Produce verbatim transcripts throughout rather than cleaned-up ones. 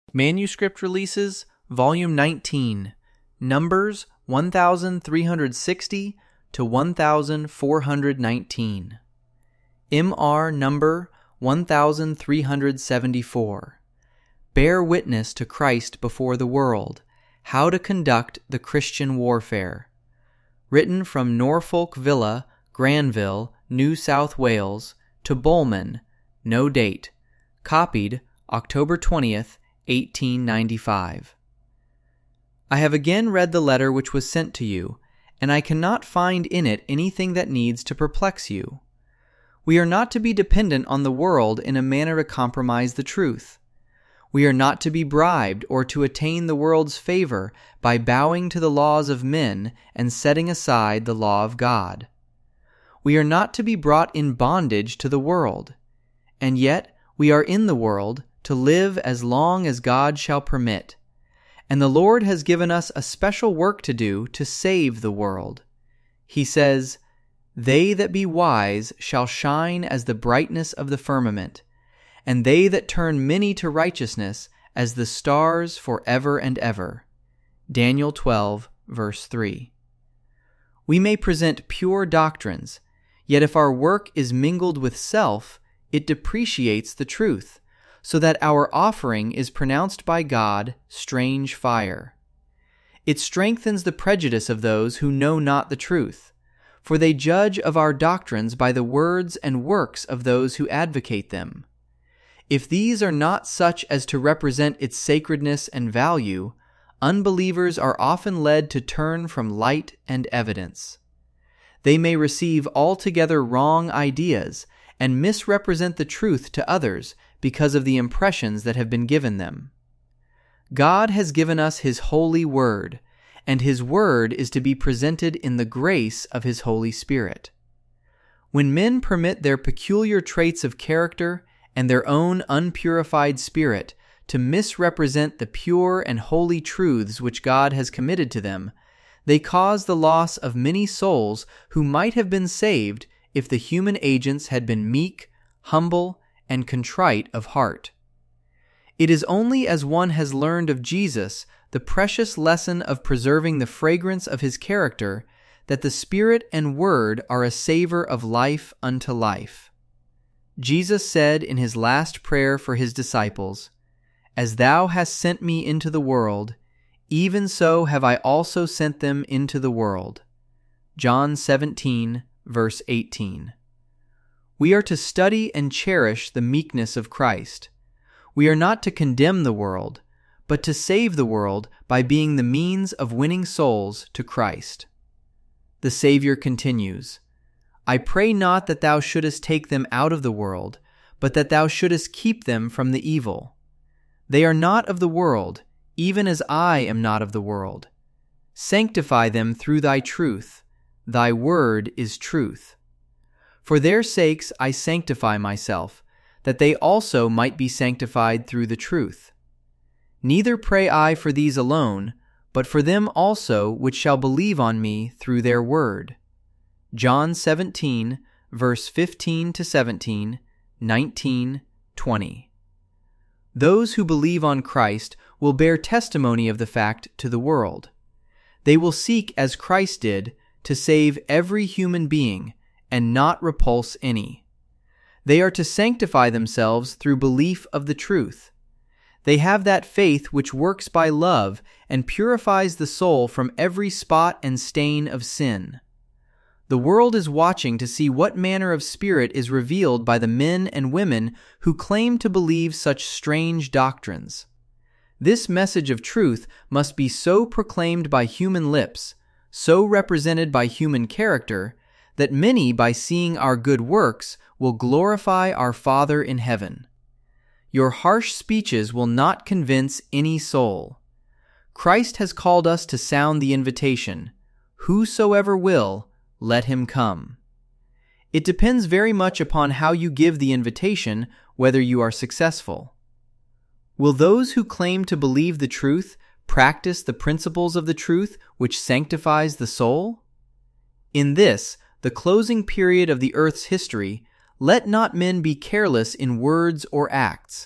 Manuscript Releases, Volume nineteen, Numbers one thousand three hundred sixty to one thousand four hundred nineteen. M R Number one thousand three hundred seventy-four. Bear Witness to Christ Before the World, How to Conduct the Christian Warfare. Written from Norfolk Villa, Granville, New South Wales, to Bowman, no date. Copied October twentieth, eighteen ninety-five. I have again read the letter which was sent to you, and I cannot find in it anything that needs to perplex you. We are not to be dependent on the world in a manner to compromise the truth. We are not to be bribed or to attain the world's favor by bowing to the laws of men and setting aside the law of God. We are not to be brought in bondage to the world, and yet we are in the world to live as long as God shall permit. And the Lord has given us a special work to do to save the world. He says, "They that be wise shall shine as the brightness of the firmament, and they that turn many to righteousness as the stars for ever and ever." Daniel twelve, verse three. We may present pure doctrines, yet if our work is mingled with self, it depreciates the truth, so that our offering is pronounced by God strange fire. It strengthens the prejudice of those who know not the truth, for they judge of our doctrines by the words and works of those who advocate them. If these are not such as to represent its sacredness and value, unbelievers are often led to turn from light and evidence. They may receive altogether wrong ideas and misrepresent the truth to others because of the impressions that have been given them. God has given us His holy word, and His word is to be presented in the grace of His Holy Spirit. When men permit their peculiar traits of character and their own unpurified spirit to misrepresent the pure and holy truths which God has committed to them, they cause the loss of many souls who might have been saved if the human agents had been meek, humble, and contrite of heart. It is only as one has learned of Jesus the precious lesson of preserving the fragrance of His character that the Spirit and Word are a savor of life unto life. Jesus said in His last prayer for His disciples, "As Thou hast sent me into the world, even so have I also sent them into the world." John seventeen, verse eighteen. We are to study and cherish the meekness of Christ. We are not to condemn the world, but to save the world by being the means of winning souls to Christ. The Savior continues, "I pray not that Thou shouldest take them out of the world, but that Thou shouldest keep them from the evil. They are not of the world, even as I am not of the world. Sanctify them through Thy truth. Thy word is truth. For their sakes I sanctify myself, that they also might be sanctified through the truth. Neither pray I for these alone, but for them also which shall believe on me through their word." John seventeen, verse fifteen to seventeen, nineteen, twenty. Those who believe on Christ will bear testimony of the fact to the world. They will seek, as Christ did, to save every human being, and not repulse any. They are to sanctify themselves through belief of the truth. They have that faith which works by love and purifies the soul from every spot and stain of sin. The world is watching to see what manner of spirit is revealed by the men and women who claim to believe such strange doctrines. This message of truth must be so proclaimed by human lips, so represented by human character, that many, by seeing our good works, will glorify our Father in heaven. Your harsh speeches will not convince any soul. Christ has called us to sound the invitation, "Whosoever will, let him come." It depends very much upon how you give the invitation, whether you are successful. Will those who claim to believe the truth practice the principles of the truth which sanctifies the soul? In this, the closing period of the earth's history, let not men be careless in words or acts.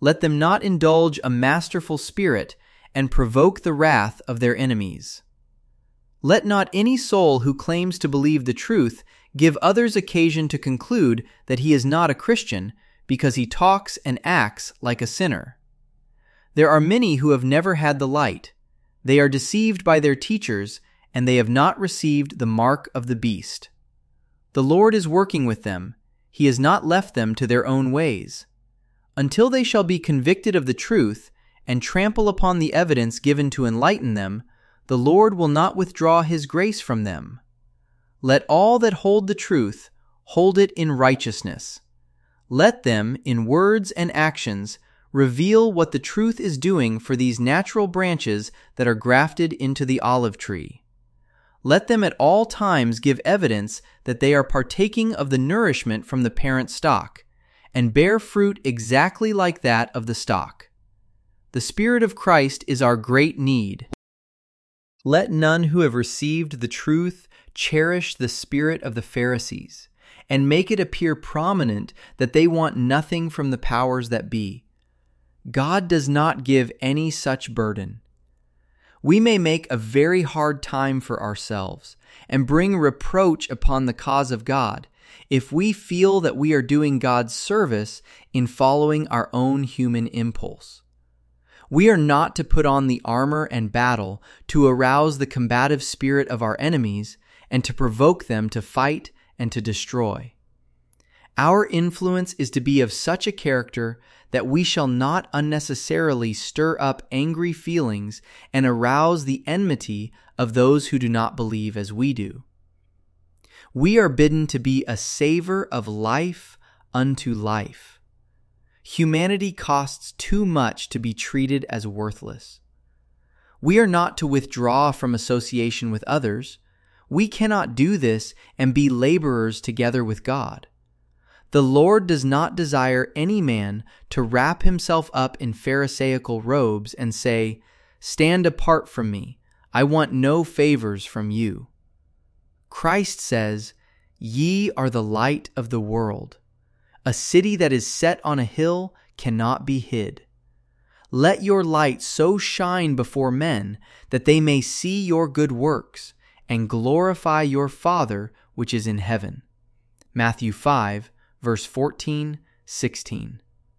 Let them not indulge a masterful spirit and provoke the wrath of their enemies. Let not any soul who claims to believe the truth give others occasion to conclude that he is not a Christian because he talks and acts like a sinner. There are many who have never had the light. They are deceived by their teachers, and they have not received the mark of the beast. The Lord is working with them. He has not left them to their own ways. Until they shall be convicted of the truth and trample upon the evidence given to enlighten them, the Lord will not withdraw his grace from them. Let all that hold the truth hold it in righteousness. Let them, in words and actions, reveal what the truth is doing for these natural branches that are grafted into the olive tree. Let them at all times give evidence that they are partaking of the nourishment from the parent stock, and bear fruit exactly like that of the stock. The Spirit of Christ is our great need. Let none who have received the truth cherish the spirit of the Pharisees, and make it appear prominent that they want nothing from the powers that be. God does not give any such burden. We may make a very hard time for ourselves and bring reproach upon the cause of God if we feel that we are doing God's service in following our own human impulse. We are not to put on the armor and battle to arouse the combative spirit of our enemies and to provoke them to fight and to destroy. Our influence is to be of such a character that we shall not unnecessarily stir up angry feelings and arouse the enmity of those who do not believe as we do. We are bidden to be a savor of life unto life. Humanity costs too much to be treated as worthless. We are not to withdraw from association with others. We cannot do this and be laborers together with God. The Lord does not desire any man to wrap himself up in Pharisaical robes and say, "Stand apart from me. I want no favors from you." Christ says, "Ye are the light of the world. A city that is set on a hill cannot be hid. Let your light so shine before men that they may see your good works and glorify your Father which is in heaven." Matthew five, verse fourteen, sixteen.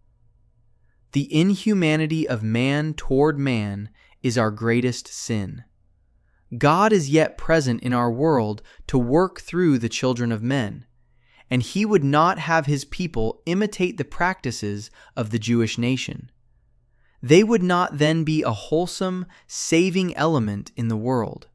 The inhumanity of man toward man is our greatest sin. God is yet present in our world to work through the children of men, and he would not have his people imitate the practices of the Jewish nation. They would not then be a wholesome, saving element in the world.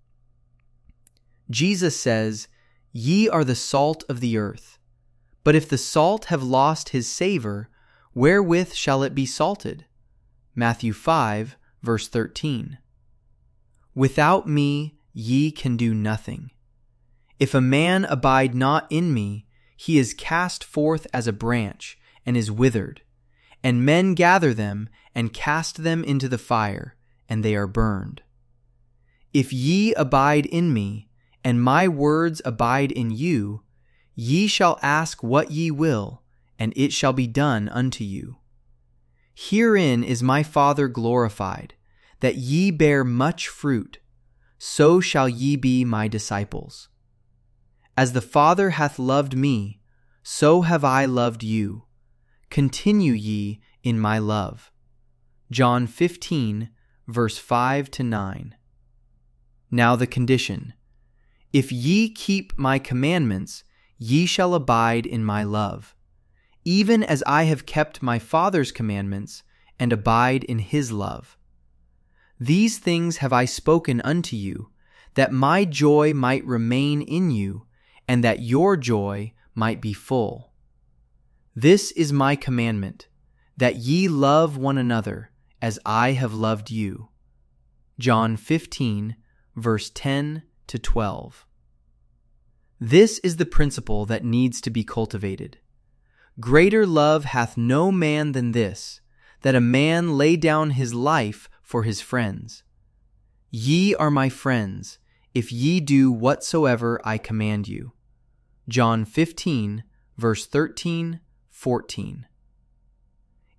Jesus says, "Ye are the salt of the earth. But if the salt have lost his savor, wherewith shall it be salted?" Matthew five, verse thirteen. Without me ye can do nothing. If a man abide not in me, he is cast forth as a branch, and is withered. And men gather them, and cast them into the fire, and they are burned. If ye abide in me, and my words abide in you, ye shall ask what ye will, and it shall be done unto you. Herein is my Father glorified, that ye bear much fruit, so shall ye be my disciples. As the Father hath loved me, so have I loved you. Continue ye in my love. John fifteen, verse five to nine. Now the condition: if ye keep my commandments, ye shall abide in my love, even as I have kept my Father's commandments, and abide in his love. These things have I spoken unto you, that my joy might remain in you, and that your joy might be full. This is my commandment, that ye love one another as I have loved you. John fifteen, verse ten to twelve. This is the principle that needs to be cultivated. Greater love hath no man than this, that a man lay down his life for his friends. Ye are my friends, if ye do whatsoever I command you. John fifteen, verse thirteen, fourteen.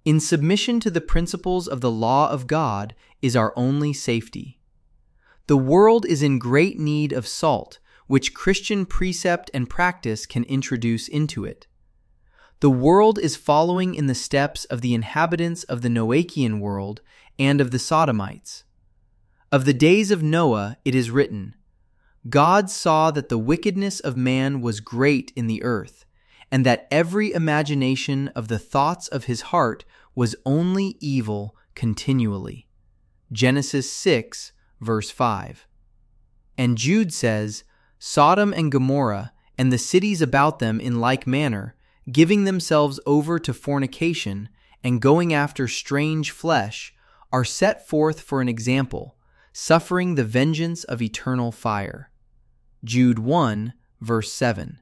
In submission to the principles of the law of God is our only safety. The world is in great need of salt, which Christian precept and practice can introduce into it. The world is following in the steps of the inhabitants of the Noachian world and of the Sodomites. Of the days of Noah it is written, God saw that the wickedness of man was great in the earth, and that every imagination of the thoughts of his heart was only evil continually. Genesis six, verse five. And Jude says, Sodom and Gomorrah, and the cities about them in like manner, giving themselves over to fornication, and going after strange flesh, are set forth for an example, suffering the vengeance of eternal fire. Jude one, verse seven.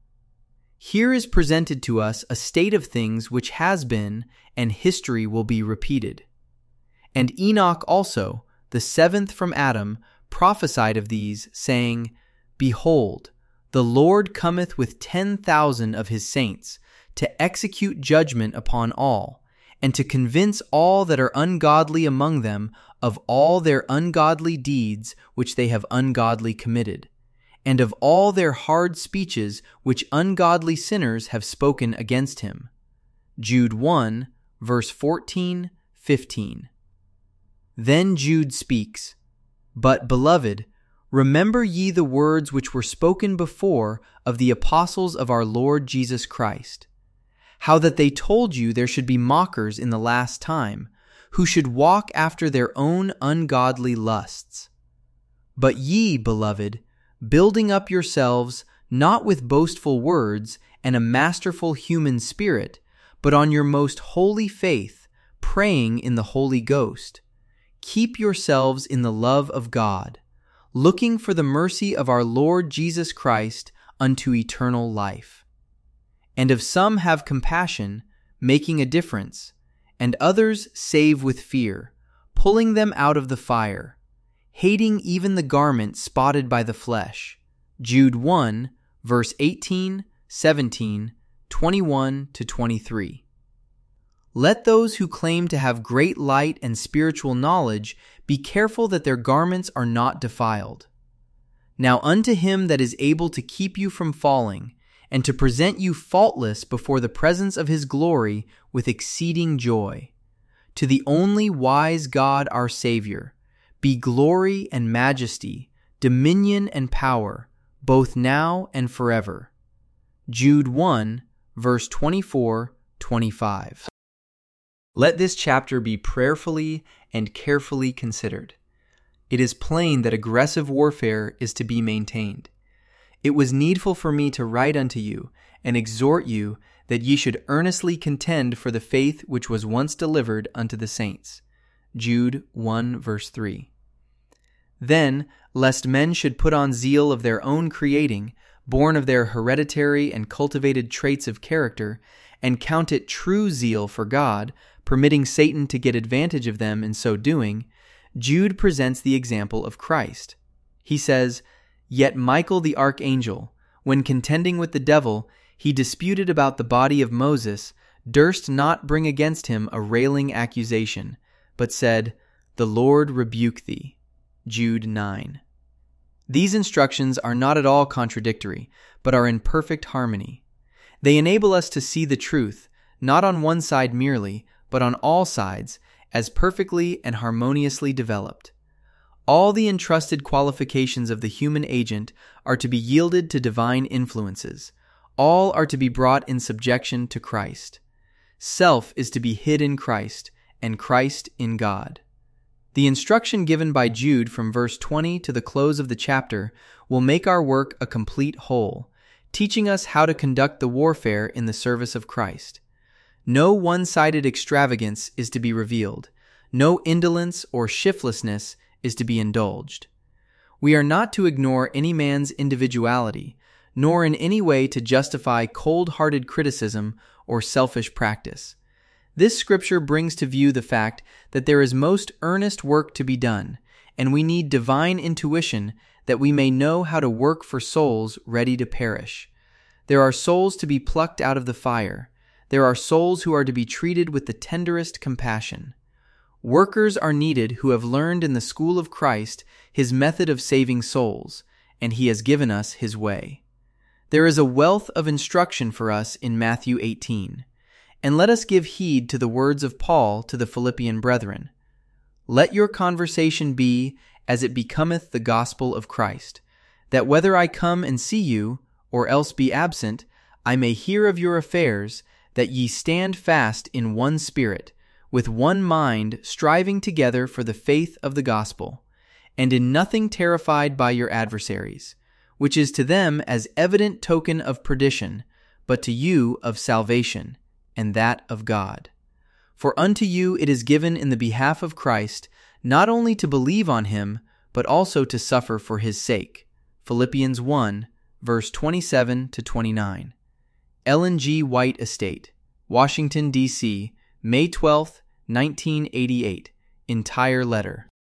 Here is presented to us a state of things which has been, and history will be repeated. And Enoch also, the seventh from Adam, prophesied of these, saying, Behold, the Lord cometh with ten thousand of his saints, to execute judgment upon all, and to convince all that are ungodly among them of all their ungodly deeds which they have ungodly committed, and of all their hard speeches which ungodly sinners have spoken against him. Jude one, verse fourteen, fifteen. Then Jude speaks, But, beloved, remember ye the words which were spoken before of the apostles of our Lord Jesus Christ, how that they told you there should be mockers in the last time, who should walk after their own ungodly lusts. But ye, beloved, building up yourselves not with boastful words and a masterful human spirit, but on your most holy faith, praying in the Holy Ghost, keep yourselves in the love of God, looking for the mercy of our Lord Jesus Christ unto eternal life. And of some have compassion, making a difference, and others save with fear, pulling them out of the fire, hating even the garment spotted by the flesh. Jude one, verse eighteen, seventeen, twenty-one to twenty-three. Let those who claim to have great light and spiritual knowledge be careful that their garments are not defiled. Now unto him that is able to keep you from falling, and to present you faultless before the presence of his glory with exceeding joy, to the only wise God our Savior, be glory and majesty, dominion and power, both now and forever. Jude one, verse twenty-four, twenty-five. Let this chapter be prayerfully and carefully considered. It is plain that aggressive warfare is to be maintained. It was needful for me to write unto you and exhort you that ye should earnestly contend for the faith which was once delivered unto the saints. Jude one, verse three. Then, lest men should put on zeal of their own creating, born of their hereditary and cultivated traits of character, and count it true zeal for God, permitting Satan to get advantage of them in so doing, Jude presents the example of Christ. He says, Yet Michael the archangel, when contending with the devil, he disputed about the body of Moses, durst not bring against him a railing accusation, but said, The Lord rebuke thee. Jude nine. These instructions are not at all contradictory, but are in perfect harmony. They enable us to see the truth, not on one side merely, but on all sides, as perfectly and harmoniously developed. All the entrusted qualifications of the human agent are to be yielded to divine influences. All are to be brought in subjection to Christ. Self is to be hid in Christ, and Christ in God. The instruction given by Jude from verse twenty to the close of the chapter will make our work a complete whole, teaching us how to conduct the warfare in the service of Christ. No one-sided extravagance is to be revealed. No indolence or shiftlessness is to be indulged. We are not to ignore any man's individuality, nor in any way to justify cold-hearted criticism or selfish practice. This scripture brings to view the fact that there is most earnest work to be done, and we need divine intuition that we may know how to work for souls ready to perish. There are souls to be plucked out of the fire. there are souls who are to be treated with the tenderest compassion. Workers are needed who have learned in the school of Christ his method of saving souls, and he has given us his way. There is a wealth of instruction for us in Matthew eighteen, and let us give heed to the words of Paul to the Philippian brethren. Let your conversation be as it becometh the gospel of Christ, that whether I come and see you, or else be absent, I may hear of your affairs, that ye stand fast in one spirit, with one mind, striving together for the faith of the gospel, and in nothing terrified by your adversaries, which is to them as evident token of perdition, but to you of salvation, and that of God. For unto you it is given in the behalf of Christ, not only to believe on him, but also to suffer for his sake. Philippians one, verse twenty-seven to twenty-nine. Ellen G. White Estate, Washington, D C, May twelfth, nineteen eighty-eight. Entire letter.